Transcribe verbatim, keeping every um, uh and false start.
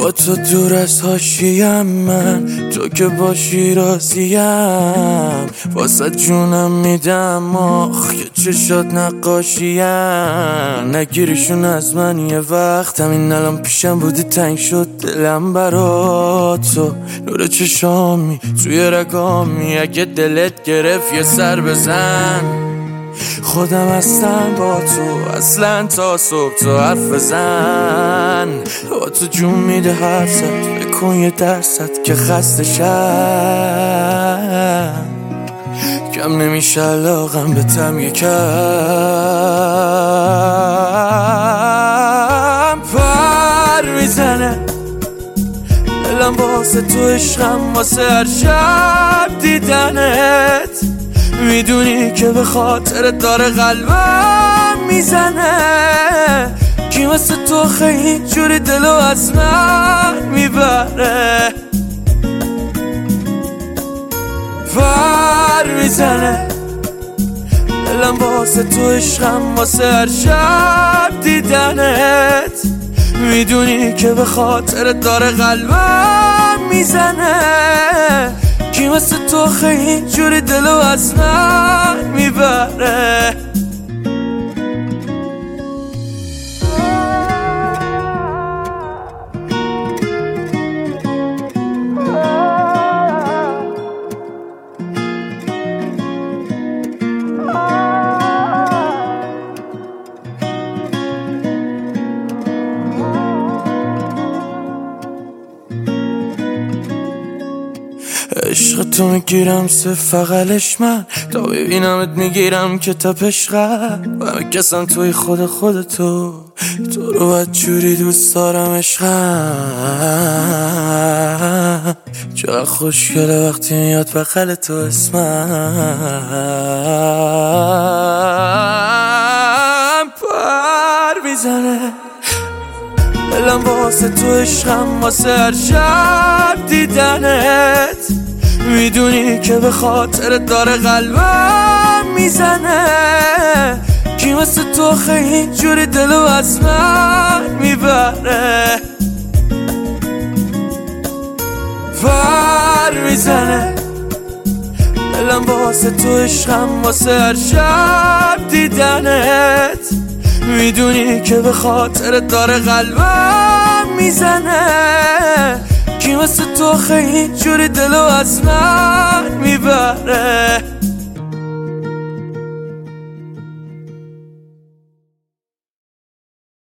با تو دور از حاشیم، من تو که باشی راضیم، واسه جونم میدم آخ که چشات نقاشیم. نگیریشون از من یه وقت، همین الان پیشم بودی تنگ شد دلم برا تو. نور چشامی توی رگامی، اگه دلت گرفت یه سر بزن. خودم هستم با تو اصلا تا صبح، تو حرف بزن. با تو جون میده حرفت، بکن یه درصد که خسته شم. کم نمیشه علاقم به تم یکم. پر میزنه دلم واسه تو، عشقم واسه هر شب دیدنت. میدونی که به خاطر داره قلبم میزنه. کی واسه تو خیلی جوری دلو از من میبره. پر میزنه دلم واسه تو، عشقم واسه هر شب دیدنت. میدونی که به خاطر داره قلبم میزنه. کی واسه تو خیلی جوری دلو از من میبره. عشق تو میگیرم سه فقلش من، تا ببینمت میگیرم که تا پشقم. و میکسم توی خود خودتو، تو رو باید جوری دوست دارم عشقم. چقدر خوشگله وقتی میاد بغل تو اسمم. پر میزنه دلم واسه تو، عشقم واسه هر شب دیدنت. میدونی که به خاطر داره قلبم میزنه. کی واسه تو خیلی جوری دلو از من میبره. پر میزنه دلم واسه تو، عشقم واسه هر شب دیدنت. میدونی که به خاطر داره قلبم میزنه. کی واسه تو خیلی جوری دلو از من میبره.